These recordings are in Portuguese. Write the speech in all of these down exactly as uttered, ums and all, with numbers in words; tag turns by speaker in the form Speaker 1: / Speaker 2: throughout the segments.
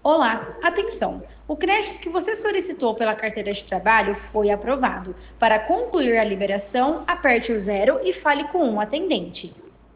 Speaker 1: Olá, atenção! O crédito que você solicitou pela carteira de trabalho foi aprovado. Para concluir a liberação, aperte o zero e fale com um atendente.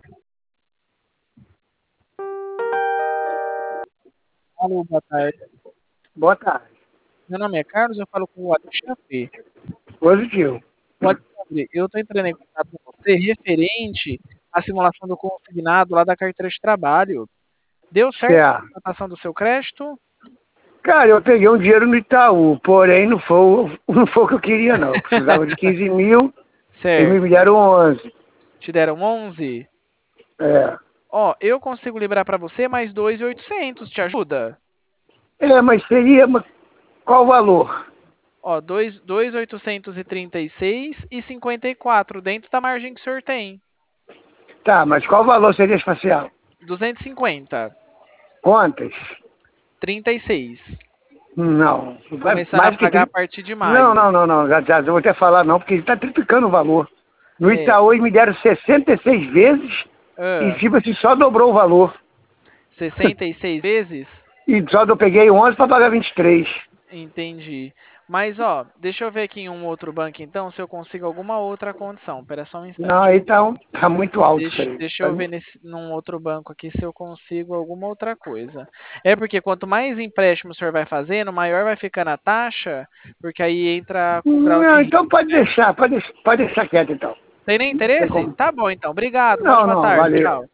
Speaker 2: Alô, boa tarde.
Speaker 3: Boa tarde.
Speaker 2: Meu nome é Carlos, eu falo com o Alexandre.
Speaker 3: Positivo.
Speaker 2: O Alexandre, eu estou entrando em contato com você referente à simulação do consignado lá da carteira de trabalho. Deu certo a
Speaker 3: Certo.
Speaker 2: contratação do seu crédito?
Speaker 3: Cara, eu peguei um dinheiro no Itaú, porém não foi, o- não foi o que eu queria, não. Eu precisava de quinze mil, eles me
Speaker 2: Certo.
Speaker 3: deram onze.
Speaker 2: Te deram onze?
Speaker 3: É.
Speaker 2: Ó, eu consigo liberar para você mais dois mil e oitocentos, te ajuda?
Speaker 3: É, mas seria. mas Qual o valor?
Speaker 2: Ó, dois mil oitocentos e trinta e seis e cinquenta e quatro dentro da margem que o senhor tem.
Speaker 3: Tá, mas qual o valor seria espacial?
Speaker 2: duzentos e cinquenta.
Speaker 3: Quantas?
Speaker 2: trinta e seis.
Speaker 3: Não. Vai-
Speaker 2: Começando a
Speaker 3: Mais que
Speaker 2: pagar a
Speaker 3: trinta.
Speaker 2: partir de
Speaker 3: Não,
Speaker 2: maio.
Speaker 3: não, não, não. Já, já, eu vou até falar não, porque ele está triplicando o valor. No
Speaker 2: É.
Speaker 3: Itaú eles me deram sessenta e seis vezes e
Speaker 2: Ah,
Speaker 3: tipo assim, só dobrou o valor.
Speaker 2: sessenta e seis vezes?
Speaker 3: E só eu peguei onze para pagar vinte e três.
Speaker 2: Entendi. Mas, ó, deixa eu ver aqui em um outro banco, então, se eu consigo alguma outra condição. Espera só um
Speaker 3: Não,
Speaker 2: instante.
Speaker 3: aí tá, um- tá muito alto isso
Speaker 2: Deixa,
Speaker 3: aí.
Speaker 2: deixa
Speaker 3: Tá-
Speaker 2: eu ver nesse, num outro banco aqui se eu consigo alguma outra coisa. É porque quanto mais empréstimo o senhor vai fazendo, maior vai ficando a taxa, porque aí entra com grau de
Speaker 3: Não,
Speaker 2: risco,
Speaker 3: então pode
Speaker 2: né?
Speaker 3: deixar, pode, deixar- pode deixar quieto então.
Speaker 2: Tem nem
Speaker 3: Não tem
Speaker 2: interesse?
Speaker 3: como.
Speaker 2: Tá bom, então. Obrigado. Uma
Speaker 3: Não,
Speaker 2: ótima
Speaker 3: não,
Speaker 2: tarde.
Speaker 3: valeu.
Speaker 2: Tchau.